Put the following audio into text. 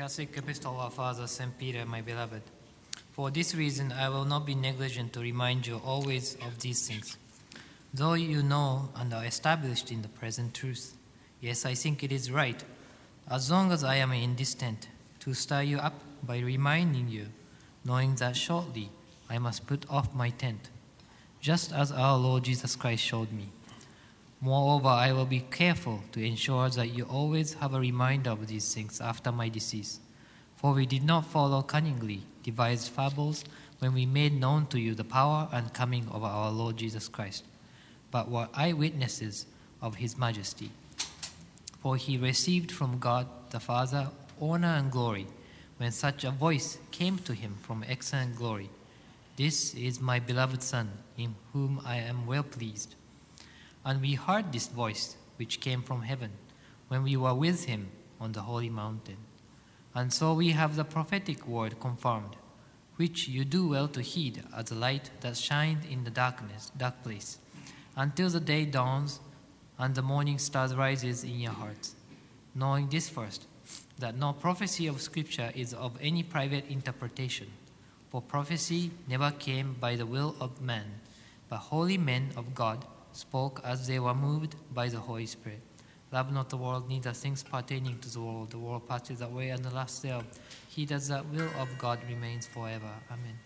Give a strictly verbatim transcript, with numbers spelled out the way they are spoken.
Catholic Epistle of Father Saint Peter, my beloved. For this reason, I will not be negligent to remind you always of these things, though you know and are established in the present truth. Yes, I think it is right, as long as I am in this tent, to stir you up by reminding you, knowing that shortly I must put off my tent, just as our Lord Jesus Christ showed me. Moreover, I will be careful to ensure that you always have a reminder of these things after my decease. For we did not follow cunningly devised fables when we made known to you the power and coming of our Lord Jesus Christ, but were eyewitnesses of his majesty. For he received from God the Father honor and glory when such a voice came to him from excellent glory. This is my beloved Son, in whom I am well pleased. And we heard this voice which came from heaven when we were with him on the holy mountain. And so we have the prophetic word confirmed, which you do well to heed as a light that shines in the darkness, dark place, until the day dawns and the morning star rises in your hearts. Knowing this first, that no prophecy of Scripture is of any private interpretation, for prophecy never came by the will of man, but holy men of God spoke as they were moved by the Holy Spirit. Love not the world, neither things pertaining to the world. The world passes away and the lust thereof. He does that will of God remains forever. Amen.